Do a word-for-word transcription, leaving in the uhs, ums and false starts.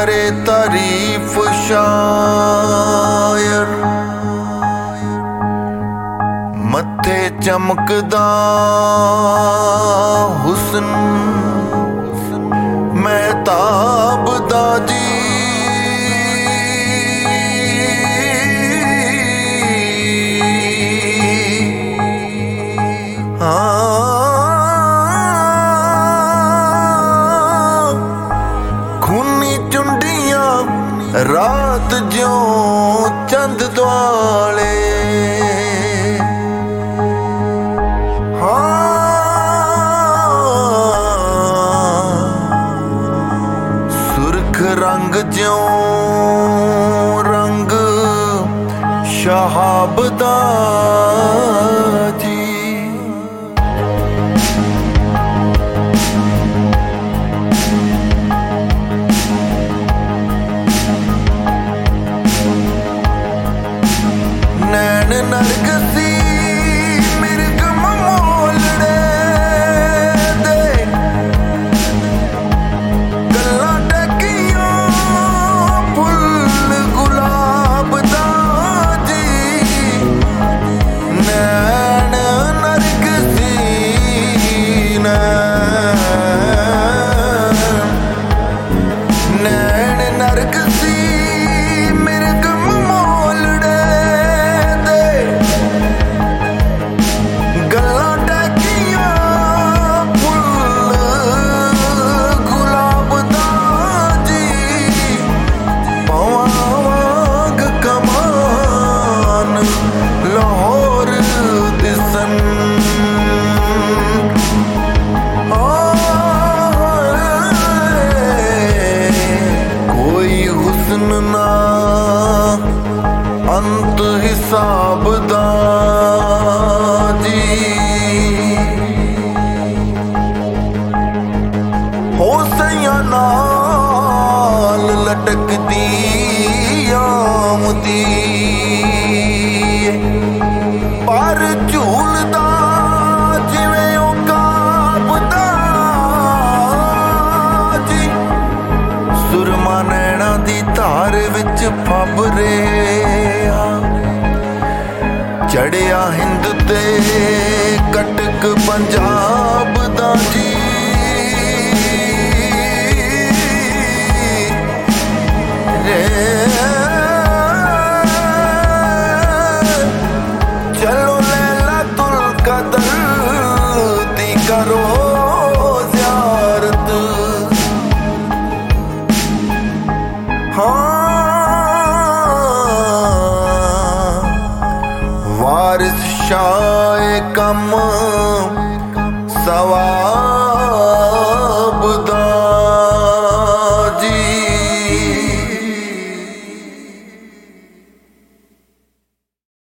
करे तारीफ शायर, मत्थे चमकदा हुस्न महताब दा जी। खूनी चुंडियां रात ज्यों चंद दुआले, सुर्ख रंग ज्यों रंग शहाब दा जी। नैन नरगसी मिर्ग ममोलड़े दे, गल्लां टकियां फुल गुलाब दा जी। नैन नरगसी नैन नरगसी मिर्ग ममोलड़े, ना अंत हिसाब दा जी। हो सैया नाल लटकदी आमदी, पर झूलदा जिवें ओ काबदा जी। सुरमा नैना दी धार विच फबरे, चढ़िया हिंद ते कटक पंजाब दा जी। चलो लैला तुल कदर दी करो ज़ियारत, हाँ वारिस शाए कम सवार